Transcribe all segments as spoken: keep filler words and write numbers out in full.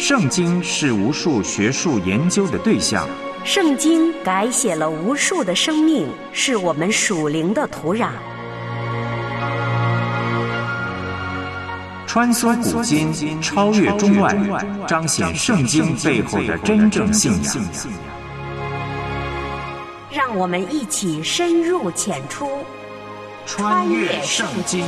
圣经是无数学术研究的对象， 圣经改写了无数的生命，是我们属灵的土壤。 穿梭古今，超越中外，彰显圣经背后的真正信仰。 让我们一起深入浅出， 穿越圣经。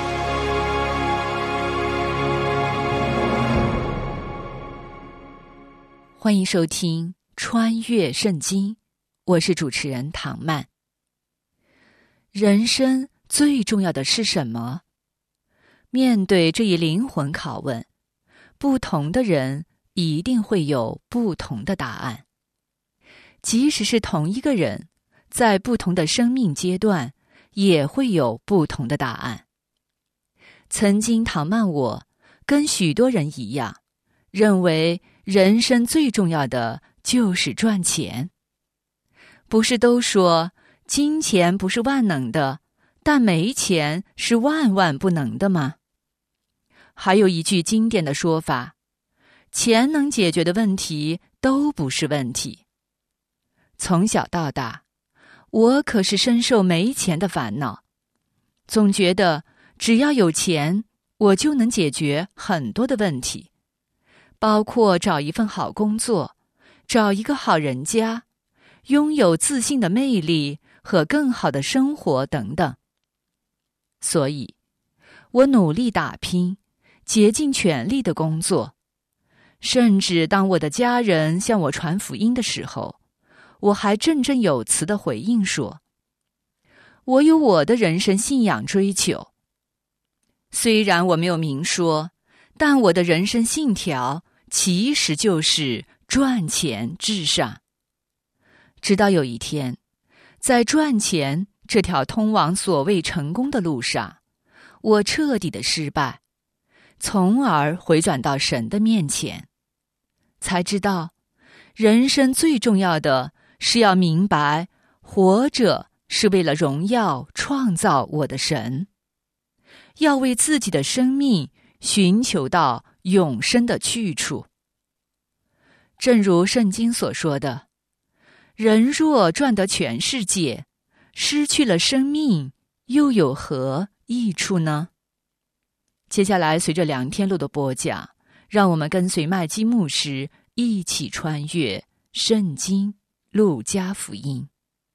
欢迎收听《穿越圣经》，我是主持人唐曼。人生最重要的是什么？面对这一灵魂拷问，不同的人一定会有不同的答案。即使是同一个人，在不同的生命阶段，也会有不同的答案。曾经唐曼我跟许多人一样，认为人生最重要的就是赚钱。不是都说金钱不是万能的，但没钱是万万不能的吗？还有一句经典的说法，钱能解决的问题都不是问题。从小到大，我可是深受没钱的烦恼，总觉得只要有钱，我就能解决很多的问题，包括找一份好工作，找一个好人家，拥有自信的魅力和更好的生活等等。所以，我努力打拼，竭尽全力的工作，甚至当我的家人向我传福音的时候，我还振振有词地回应说，我有我的人生信仰追求。虽然我没有明说，但我的人生信条其实就是赚钱至上。直到有一天，在赚钱这条通往所谓成功的路上，我彻底的失败，从而回转到神的面前，才知道人生最重要的是要明白，活着是为了荣耀创造我的神，要为自己的生命寻求到永生的去处。正如圣经所说的，人若赚得全世界，失去了生命，又有何益处呢？接下来随着梁天路的播讲，让我们跟随麦基牧师一起穿越圣经路加福音。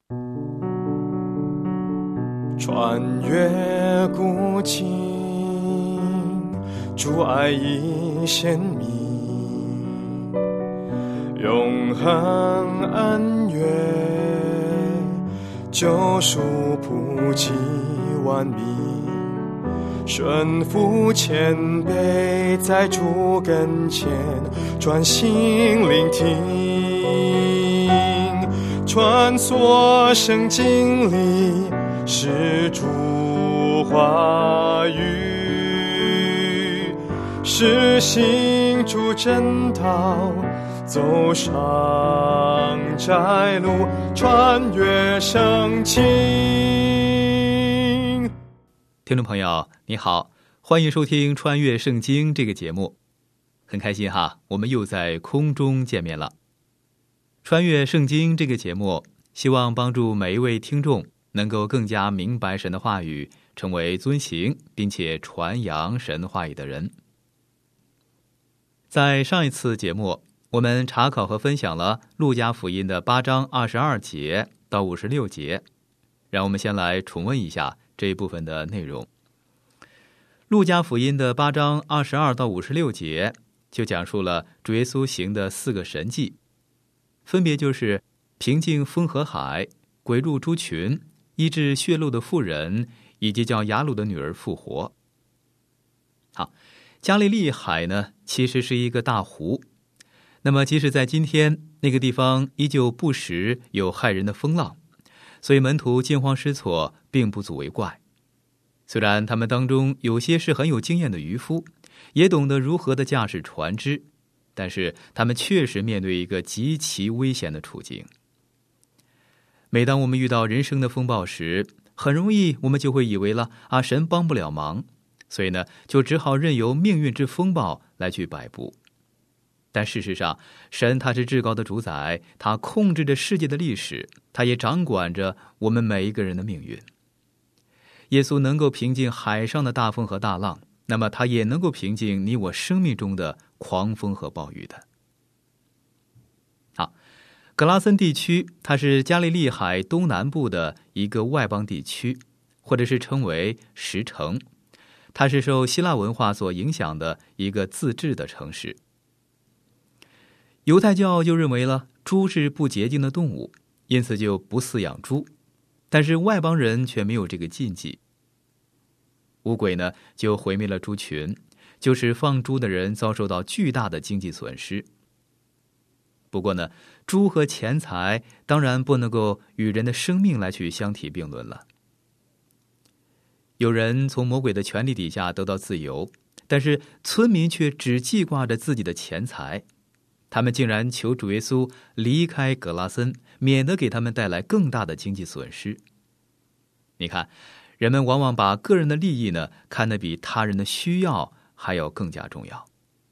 穿越古今，主爱已显明，永恒恩怨，救赎普及万民，顺服谦卑，在主跟前专心聆听，穿梭圣经里是主话语，是行主真道，走上窄路，穿越圣经。 听众朋友你好，欢迎收听穿越圣经这个节目，很开心哈，我们又在空中见面了。穿越圣经这个节目希望帮助每一位听众能够更加明白神的话语，成为遵行并且传扬神话语的人。在上一次节目，我们查考和分享了路加福音的八章二十二节到五十六节，让我们先来重温一下这一部分的内容。路加福音的八章二十二到五十六节就讲述了主耶稣行的四个神迹，分别就是平静风和海，鬼入猪群，医治血漏的妇人，以及叫雅鲁的女儿复活。好，加利利海呢，其实是一个大湖。那么即使在今天，那个地方依旧不时有害人的风浪，所以门徒惊慌失措并不足为怪。虽然他们当中有些是很有经验的渔夫，也懂得如何的驾驶船只，但是他们确实面对一个极其危险的处境。每当我们遇到人生的风暴时，很容易我们就会以为了啊，神帮不了忙，所以呢，就只好任由命运之风暴来去摆布。 但事实上，神他是至高的主宰，他控制着世界的历史，他也掌管着我们每一个人的命运。耶稣能够平静海上的大风和大浪，那么他也能够平静你我生命中的狂风和暴雨的。好，格拉森地区它是加利利海东南部的一个外邦地区，或者是称为石城，它是受希腊文化所影响的一个自治的城市。犹太教就认为了猪是不洁净的动物，因此就不饲养猪，但是外邦人却没有这个禁忌。乌鬼呢，就毁灭了猪群，就使放猪的人遭受到巨大的经济损失。不过呢，猪和钱财当然不能够与人的生命来去相提并论了。有人从魔鬼的权力底下得到自由，但是村民却只记挂着自己的钱财，他们竟然求主耶稣离开格拉森，免得给他们带来更大的经济损失。你看，人们往往把个人的利益呢，看得比他人的需要还要更加重要。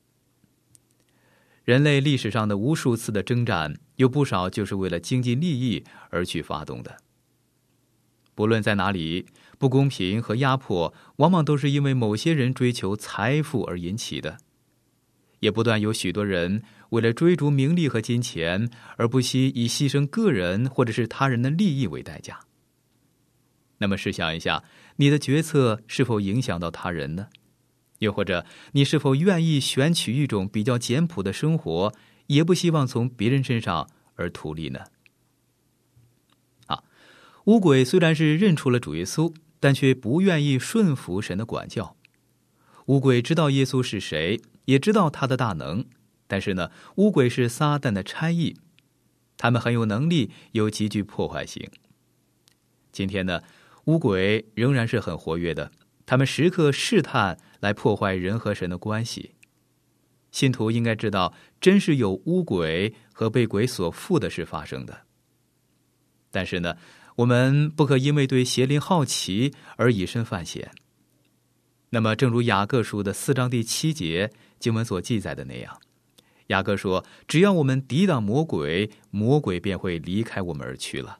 人类历史上的无数次的征战，有不少就是为了经济利益而去发动的。不论在哪里，不公平和压迫往往都是因为某些人追求财富而引起的。也不断有许多人为了追逐名利和金钱，而不惜以牺牲个人或者是他人的利益为代价。那么试想一下，你的决策是否影响到他人呢？又或者你是否愿意选取一种比较简朴的生活，也不希望从别人身上而图利呢？啊，乌鬼虽然是认出了主耶稣，但却不愿意顺服神的管教。乌鬼知道耶稣是谁，也知道他的大能，但是呢，乌鬼是撒旦的差役，他们很有能力，有极具破坏性。今天呢，乌鬼仍然是很活跃的，他们时刻试探来破坏人和神的关系。信徒应该知道，真是有乌鬼和被鬼所附的事发生的。但是呢，我们不可因为对邪灵好奇而以身犯险。那么正如雅各书的四章第七节经文所记载的那样，雅各说，只要我们抵挡魔鬼，魔鬼便会离开我们而去了。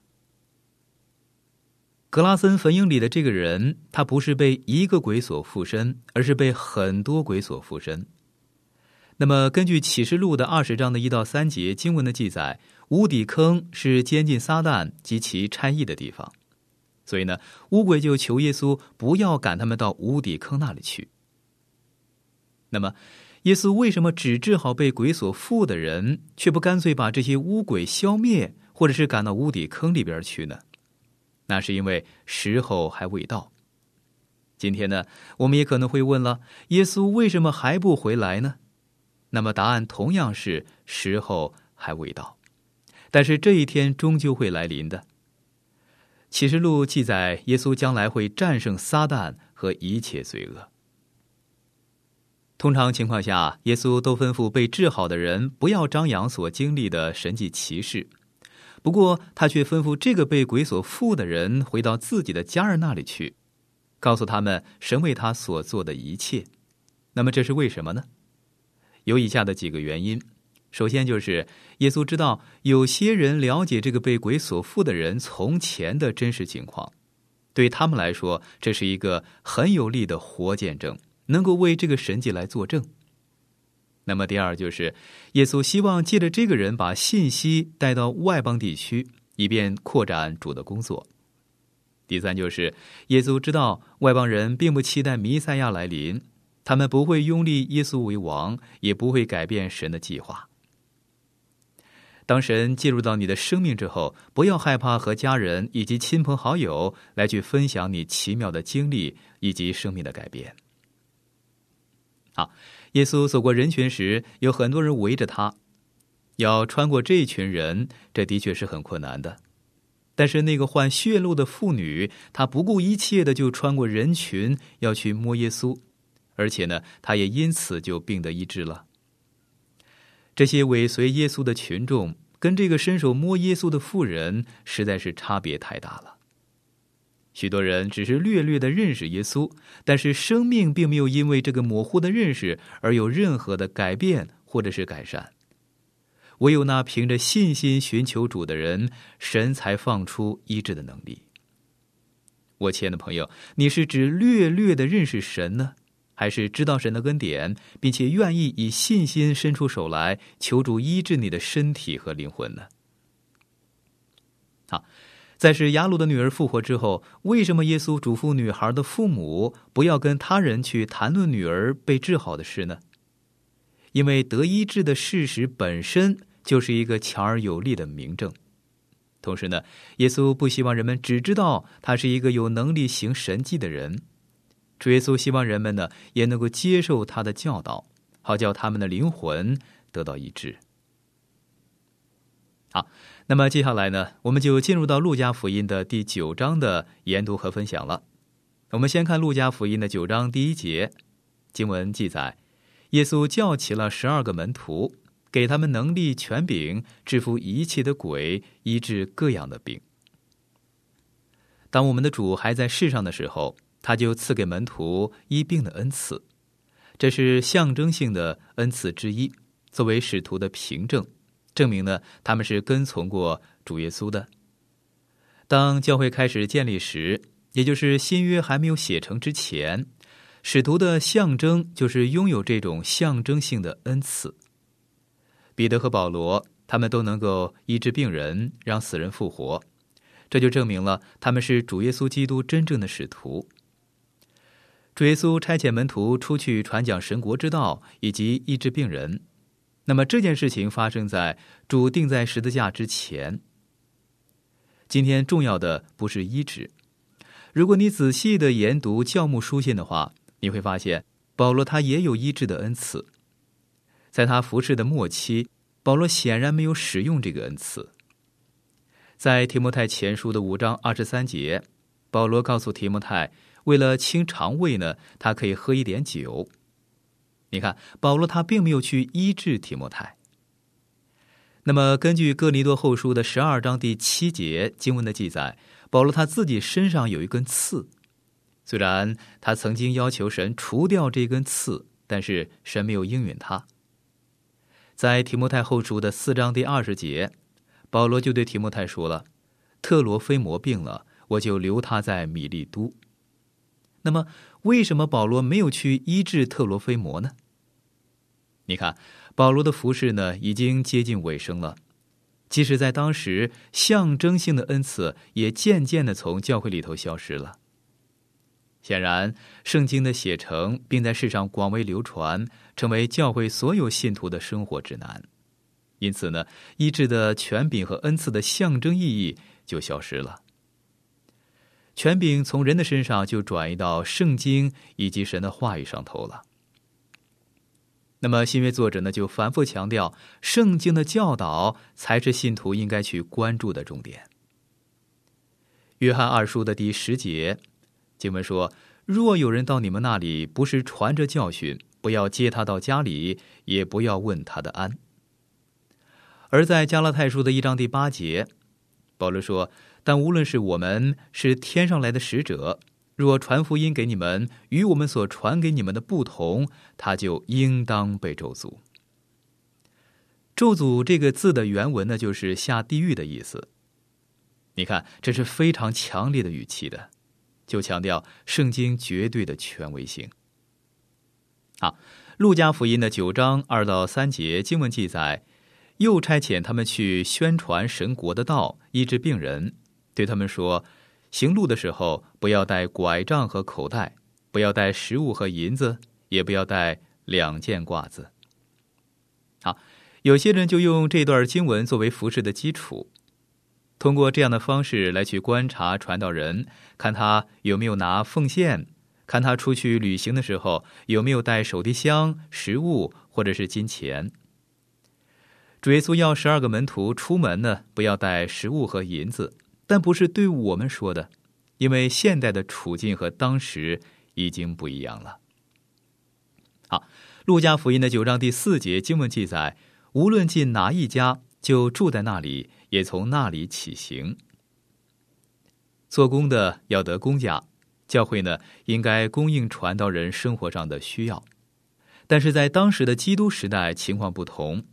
格拉森坟茔里的这个人，他不是被一个鬼所附身，而是被很多鬼所附身。那么根据启示录的二十章的一到三节经文的记载，无底坑是监禁撒旦及其差役的地方，所以呢，乌鬼就求耶稣不要赶他们到无底坑那里去。那么耶稣为什么只治好被鬼所附的人，却不干脆把这些污鬼消灭，或者是赶到无底坑里边去呢？那是因为时候还未到。今天呢，我们也可能会问了，耶稣为什么还不回来呢？那么答案同样是时候还未到，但是这一天终究会来临的。启示录记载，耶稣将来会战胜撒旦和一切罪恶。通常情况下，耶稣都吩咐被治好的人不要张扬所经历的神迹奇事，不过他却吩咐这个被鬼所附的人回到自己的家人那里去，告诉他们神为他所做的一切。那么这是为什么呢？有以下的几个原因。首先就是耶稣知道有些人了解这个被鬼所附的人从前的真实情况，对他们来说，这是一个很有力的活见证，能够为这个神迹来作证。那么第二就是耶稣希望借着这个人把信息带到外邦地区，以便扩展主的工作。第三就是耶稣知道外邦人并不期待弥赛亚来临，他们不会拥立耶稣为王，也不会改变神的计划。当神介入到你的生命之后，不要害怕和家人以及亲朋好友来去分享你奇妙的经历以及生命的改变。好，耶稣走过人群时，有很多人围着他，要穿过这一群人，这的确是很困难的。但是那个患血漏的妇女，她不顾一切的就穿过人群，要去摸耶稣，而且呢，她也因此就病得医治了。这些尾随耶稣的群众跟这个伸手摸耶稣的妇人实在是差别太大了。许多人只是略略的认识耶稣，但是生命并没有因为这个模糊的认识而有任何的改变或者是改善。 唯有那凭着信心寻求主的人，神才放出医治的能力。我亲爱的朋友，你是指略略的认识神呢，还是知道神的恩典，并且愿意以信心伸出手来求主医治你的身体和灵魂呢？好，在使雅鲁的女儿复活之后，为什么耶稣嘱咐女孩的父母不要跟他人去谈论女儿被治好的事呢？因为得医治的事实本身就是一个强而有力的明证。同时呢，耶稣不希望人们只知道他是一个有能力行神迹的人，主耶稣希望人们呢也能够接受他的教导，好叫他们的灵魂得到医治。好，那么接下来呢，我们就进入到路加福音的第九章的研读和分享了。我们先看路加福音的九章第一节，经文记载，耶稣叫起了十二个门徒，给他们能力权柄，制服一切的鬼，医治各样的病。当我们的主还在世上的时候，他就赐给门徒医病的恩赐，这是象征性的恩赐之一，作为使徒的凭证，证明呢他们是跟从过主耶稣的。当教会开始建立时，也就是新约还没有写成之前，使徒的象征就是拥有这种象征性的恩赐。彼得和保罗他们都能够医治病人，让死人复活，这就证明了他们是主耶稣基督真正的使徒。主耶稣差遣门徒出去传讲神国之道以及医治病人，那么这件事情发生在主钉在十字架之前。今天重要的不是医治，如果你仔细的研读教牧书信的话，你会发现保罗他也有医治的恩赐。在他服事的末期，保罗显然没有使用这个恩赐。在提摩太前书的五章二十三节，保罗告诉提摩太，为了清肠胃呢，他可以喝一点酒。你看，保罗他并没有去医治提摩太。那么根据哥林多后书的十二章第七节经文的记载，保罗他自己身上有一根刺，虽然他曾经要求神除掉这根刺，但是神没有应允他。在提摩太后书的四章第二十节，保罗就对提摩太说了，特罗菲摩病了，我就留他在米利都。那么为什么保罗没有去医治特罗菲摩呢？你看，保罗的服事呢已经接近尾声了，即使在当时，象征性的恩赐也渐渐地从教会里头消失了。显然，圣经的写成并在世上广为流传，成为教会所有信徒的生活指南。因此呢，医治的权柄和恩赐的象征意义就消失了。权柄从人的身上就转移到圣经以及神的话语上头了。那么新约作者呢就反复强调，圣经的教导才是信徒应该去关注的重点。约翰二书的第十节经文说，若有人到你们那里，不是传着教训，不要接他到家里，也不要问他的安。而在加拉太书的一章第八节，保罗说，但无论是我们是天上来的使者，若传福音给你们，与我们所传给你们的不同，他就应当被咒诅。咒诅这个字的原文呢，就是下地狱的意思。你看，这是非常强烈的语气的，就强调圣经绝对的权威性。好，路加福音的九章二到三节经文记载，又差遣他们去宣传神国的道，医治病人，对他们说，行路的时候不要带拐杖和口袋，不要带食物和银子，也不要带两件褂子。好，有些人就用这段经文作为服事的基础，通过这样的方式来去观察传道人，看他有没有拿奉献，看他出去旅行的时候有没有带手提箱、食物或者是金钱。主耶稣要十二个门徒出门呢，不要带食物和银子，但不是对我们说的，因为现代的处境和当时已经不一样了。好，路加福音的九章第四节经文记载，无论进哪一家，就住在那里，也从那里起行。做工的要得工价，教会呢应该供应传道人生活上的需要。但是在当时的基督时代情况不同，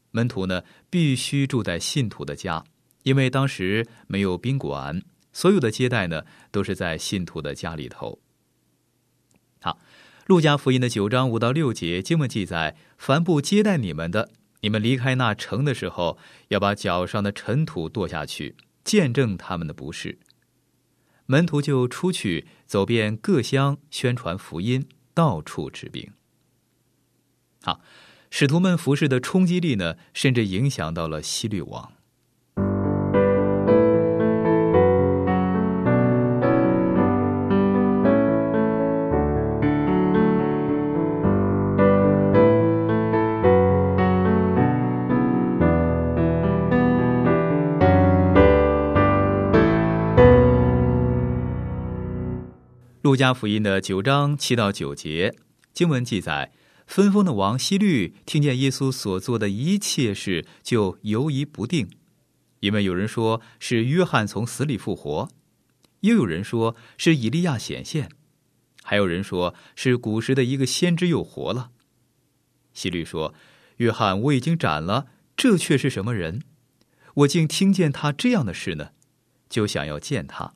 门徒呢必须住在信徒的家，因为当时没有宾馆，所有的接待呢都是在信徒的家里头。好，路加福音的九章五到六节经文记载，凡不接待你们的，你们离开那城的时候，要把脚上的尘土跺下去，见证他们的不是。门徒就出去走遍各乡，宣传福音，到处治病。好，使徒们服事的冲击力呢，甚至影响到了希律王。路加福音的九章七到九节经文记载，分封的王希律听见耶稣所做的一切事，就犹疑不定，因为有人说是约翰从死里复活，又有人说是以利亚显现，还有人说是古时的一个先知又活了。希律说，约翰我已经斩了，这却是什么人？我竟听见他这样的事呢？就想要见他。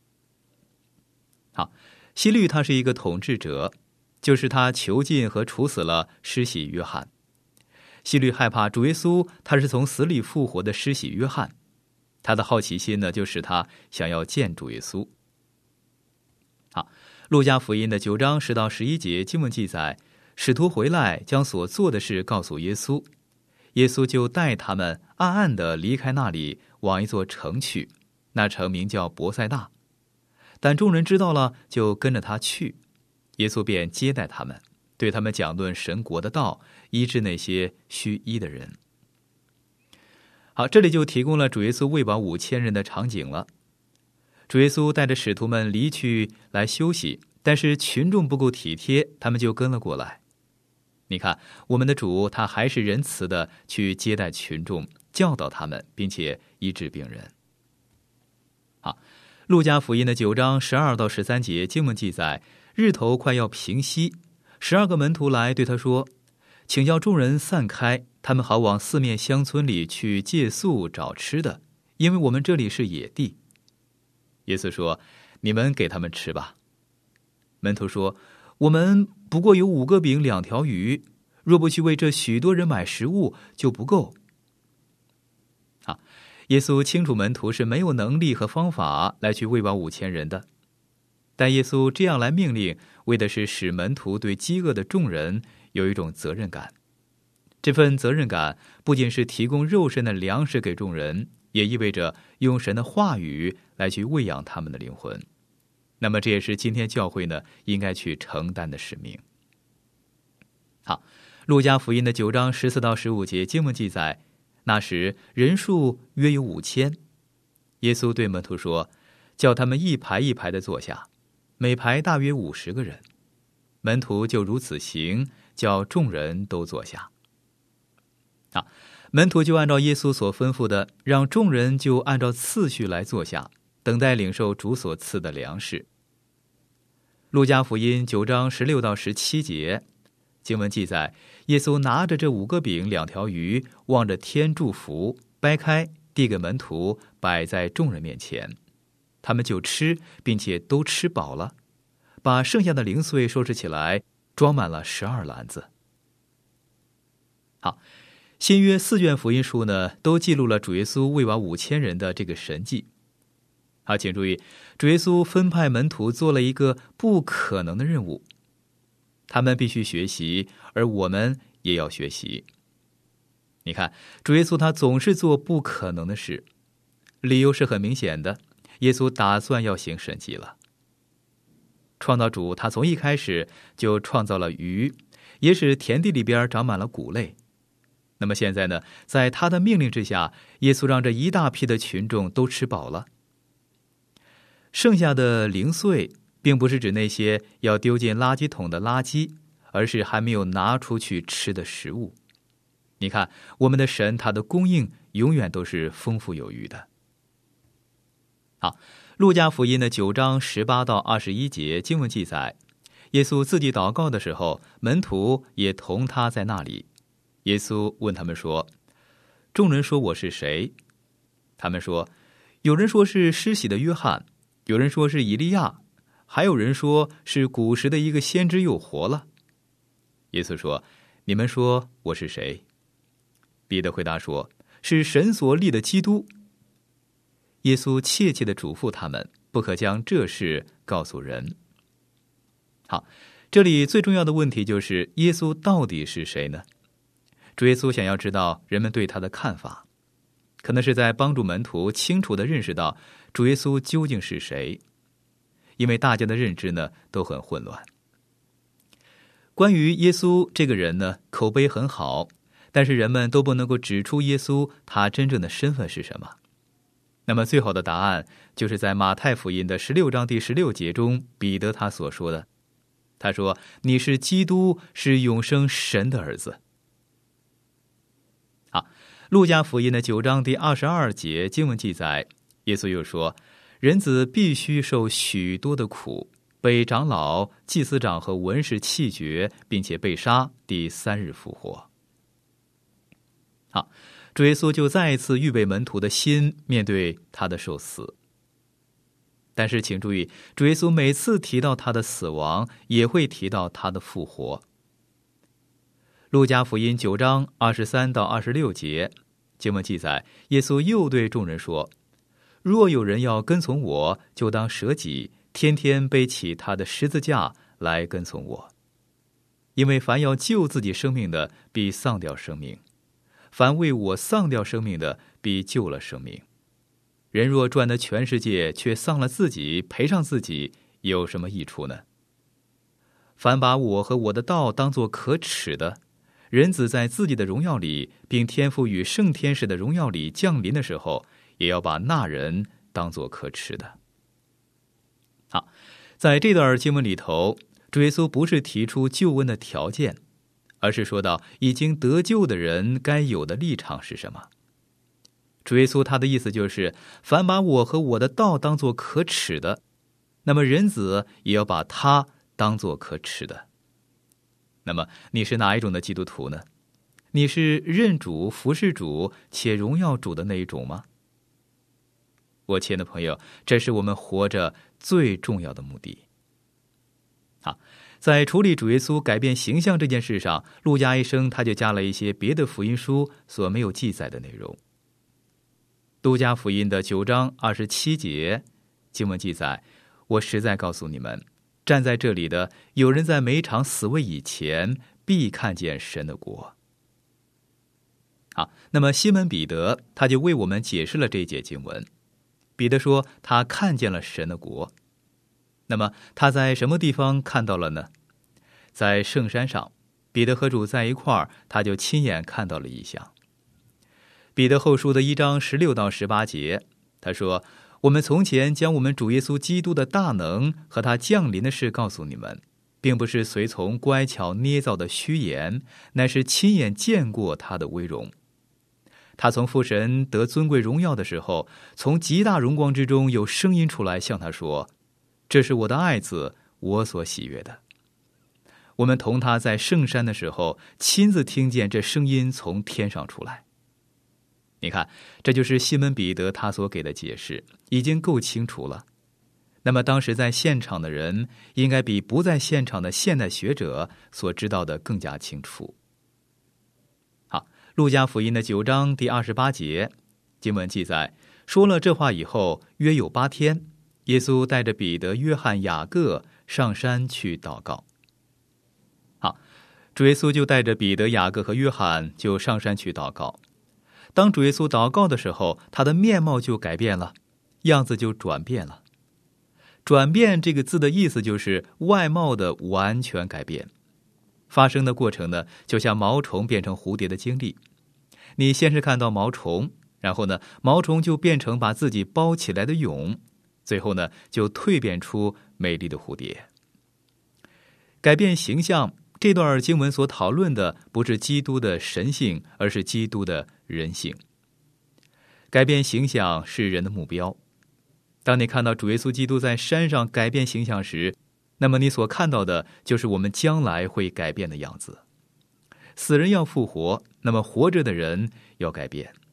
好，希律他是一个统治者，就是他囚禁和处死了施洗约翰。希律害怕主耶稣他是从死里复活的施洗约翰，他的好奇心呢，就使他想要见主耶稣。好，路加福音的九章十到十一节经文记载，使徒回来将所做的事告诉耶稣，耶稣就带他们暗暗地离开那里，往一座城去，那城名叫伯赛大。但众人知道了，就跟着他去。耶稣便接待他们，对他们讲论神国的道，医治那些需医的人。好，这里就提供了主耶稣喂饱五千人的场景了。主耶稣带着使徒们离去来休息，但是群众不够体贴，他们就跟了过来。你看，我们的主他还是仁慈的去接待群众，教导他们，并且医治病人。好，路加福音的九章十二到十三节经文记载，日头快要平息，十二个门徒来对他说，请叫众人散开，他们好往四面乡村里去借宿找吃的，因为我们这里是野地。耶稣说，你们给他们吃吧。门徒说，我们不过有五个饼两条鱼，若不去为这许多人买食物，就不够。啊，耶稣清楚门徒是没有能力和方法来去喂饱五千人的，但耶稣这样来命令，为的是使门徒对饥饿的众人有一种责任感。这份责任感不仅是提供肉身的粮食给众人，也意味着用神的话语来去喂养他们的灵魂。那么这也是今天教会呢应该去承担的使命。好，路加福音的九章十四到十五节经文记载，那时人数约有五千。耶稣对门徒说，叫他们一排一排的坐下，每排大约五十个人。门徒就如此行，叫众人都坐下。啊，门徒就按照耶稣所吩咐的，让众人就按照次序来坐下，等待领受主所赐的粮食。路加福音九章十六到十七节经文记载，耶稣拿着这五个饼两条鱼，望着天祝福，掰开递给门徒，摆在众人面前，他们就吃，并且都吃饱了，把剩下的零碎收拾起来，装满了十二篮子。好，新约四卷福音书呢，都记录了主耶稣喂饱五千人的这个神迹。好，请注意，主耶稣分派门徒做了一个不可能的任务，他们必须学习，而我们也要学习。你看，主耶稣他总是做不可能的事，理由是很明显的，耶稣打算要行神迹了。创造主他从一开始就创造了鱼，也使田地里边长满了谷类。那么现在呢，在他的命令之下，耶稣让这一大批的群众都吃饱了。剩下的零碎并不是指那些要丢进垃圾桶的垃圾，而是还没有拿出去吃的食物。你看，我们的神他的供应永远都是丰富有余的。好，路加福音的九章十八到二十一节经文记载，耶稣自己祷告的时候，门徒也同他在那里。耶稣问他们说， 众人说我是谁？他们说，有人说是施洗的约翰，有人说是以利亚，还有人说是古时的一个先知又活了。耶稣说，你们说我是谁？彼得回答说，是神所立的基督。耶稣切切地嘱咐他们，不可将这事告诉人。好，这里最重要的问题就是耶稣到底是谁呢？主耶稣想要知道人们对他的看法，可能是在帮助门徒清楚地认识到主耶稣究竟是谁，因为大家的认知呢都很混乱。关于耶稣这个人呢，口碑很好，但是人们都不能够指出耶稣他真正的身份是什么。那么最好的答案就是在马太福音的十六章第十六节中，彼得他所说的，他说，你是基督，是永生神的儿子。好，路加福音的九章第二十二节经文记载，耶稣又说，人子必须受许多的苦，被长老、祭司长和文士弃绝，并且被杀，第三日复活。好，主耶稣就再一次预备门徒的心，面对他的受死。但是请注意，主耶稣每次提到他的死亡，也会提到他的复活。路加福音九章二十三到二十六节经文记载，耶稣又对众人说，若有人要跟从我，就当舍己，天天背起他的十字架来跟从我。因为凡要救自己生命的，必丧掉生命；凡为我丧掉生命的，必救了生命。人若赚得全世界，却丧了自己，赔上自己，有什么益处呢？凡把我和我的道当作可耻的，人子在自己的荣耀里，并天父与圣天使的荣耀里降临的时候，也要把那人当作可耻的。好，在这段经文里头，主耶稣不是提出救恩的条件，而是说到已经得救的人该有的立场是什么。主耶稣他的意思就是，凡把我和我的道当作可耻的，那么人子也要把他当作可耻的。那么你是哪一种的基督徒呢？你是认主、服侍主且荣耀主的那一种吗？我亲爱的朋友，这是我们活着最重要的目的。好，在处理主耶稣改变形象这件事上，路加医生他就加了一些别的福音书所没有记载的内容。路加福音的九章二十七节经文记载，我实在告诉你们，站在这里的有人在每场死位以前，必看见神的国。好，那么西门彼得他就为我们解释了这一节经文。彼得说他看见了神的国。那么他在什么地方看到了呢？在圣山上，彼得和主在一块儿，他就亲眼看到了异象。彼得后书的一章十六到十八节，他说，我们从前将我们主耶稣基督的大能和他降临的事告诉你们，并不是随从乖巧捏造的虚言，乃是亲眼见过他的威荣。他从父神得尊贵荣耀的时候，从极大荣光之中有声音出来向他说，这是我的爱子，我所喜悦的。我们同他在圣山的时候，亲自听见这声音从天上出来。你看，这就是西门彼得他所给的解释，已经够清楚了。那么当时在现场的人，应该比不在现场的现代学者所知道的更加清楚。好，路加福音的九章第二十八节经文记载，说了这话以后，约有八天，耶稣带着彼得、约翰、雅各上山去祷告。好，主耶稣就带着彼得、雅各和约翰就上山去祷告。当主耶稣祷告的时候，他的面貌就改变了，样子就转变了。转变这个字的意思就是外貌的完全改变。发生的过程呢，就像毛虫变成蝴蝶的经历。你先是看到毛虫，然后呢，毛虫就变成把自己包起来的蛹，最后呢，就蜕变出美丽的蝴蝶。改变形象，这段经文所讨论的不是基督的神性，而是基督的人性。改变形象是人的目标。当你看到主耶稣基督在山上改变形象时，那么你所看到的就是我们将来会改变的样子。死人要复活，那么活着的人要改变。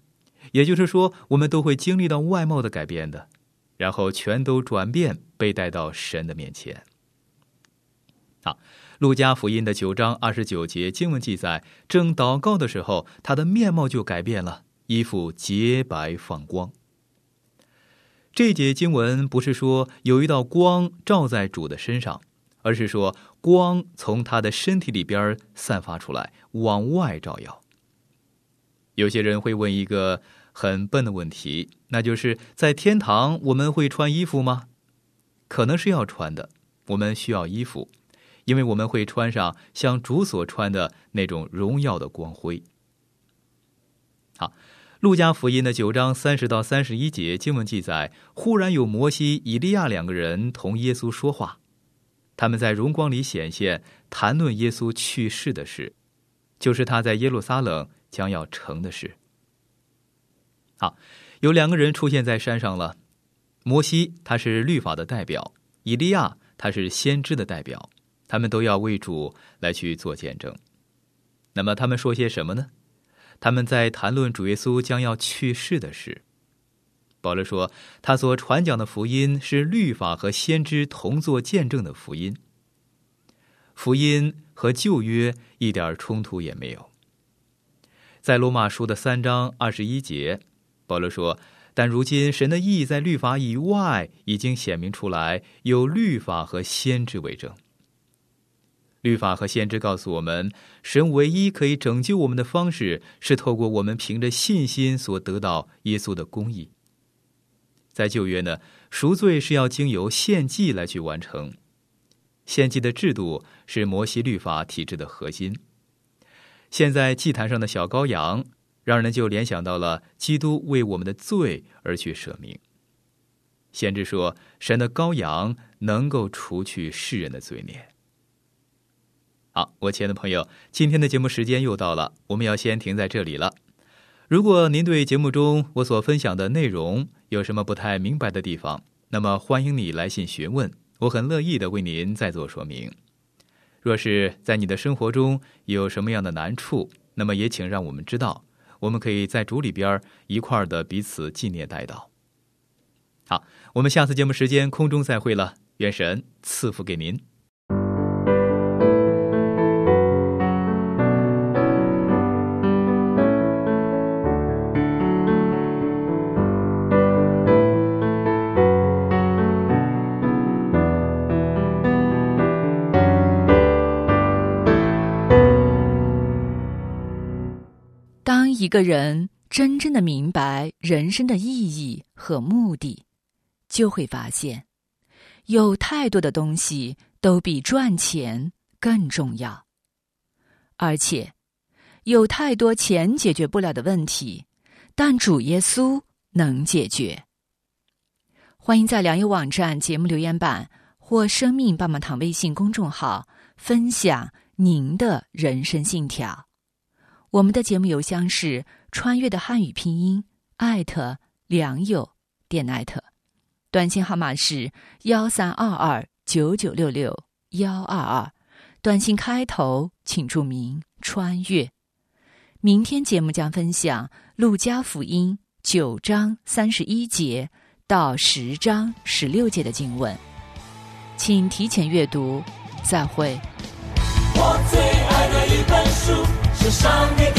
也就是说，我们都会经历到外貌的改变的，然后全都转变，被带到神的面前。好，路加福音的九章二十九节经文记载，正祷告的时候，他的面貌就改变了，衣服洁白放光。这节经文不是说有一道光照在主的身上，而是说光从他的身体里边散发出来，往外照耀。有些人会问一个很笨的问题，那就是在天堂我们会穿衣服吗？可能是要穿的，我们需要衣服，因为我们会穿上像主所穿的那种荣耀的光辉。好，路加福音的九章三十到三十一节经文记载，忽然有摩西、以利亚两个人同耶稣说话，他们在荣光里显现，谈论耶稣去世的事，就是他在耶路撒冷将要成的事。好，有两个人出现在山上了，摩西他是律法的代表，以利亚他是先知的代表，他们都要为主来去做见证。那么他们说些什么呢？他们在谈论主耶稣将要去世的事。保罗说，他所传讲的福音是律法和先知同作见证的福音。福音和旧约一点冲突也没有。在罗马书的三章二十一节，保罗说，但如今神的义在律法以外已经显明出来，有律法和先知为证。律法和先知告诉我们，神唯一可以拯救我们的方式是透过我们凭着信心所得到耶稣的公义。在旧约呢，赎罪是要经由献祭来去完成，献祭的制度是摩西律法体制的核心。现在祭坛上的小羔羊让人就联想到了基督为我们的罪而去舍命。先知说，神的羔羊能够除去世人的罪孽。好，我亲爱的朋友，今天的节目时间又到了，我们要先停在这里了。如果您对节目中我所分享的内容有什么不太明白的地方，那么欢迎你来信询问，我很乐意的为您再做说明。若是在你的生活中有什么样的难处，那么也请让我们知道，我们可以在主里边一块的彼此纪念代祷。好，我们下次节目时间空中再会了，愿神赐福给您。 当一个人真正的明白人生的意义和目的，就会发现，有太多的东西都比赚钱更重要，而且有太多钱解决不了的问题，但主耶稣能解决。欢迎在良友网站节目留言板或生命棒棒堂微信公众号分享您的人生信条。我们的节目邮箱是穿越的汉语拼音艾特良友点艾特，短信号码是幺三二二九九六六幺二二，短信开头请注明穿越。明天节目将分享路加福音九章三十一节到十章十六节的经文，请提前阅读。再会。 我最爱的一本书是上帝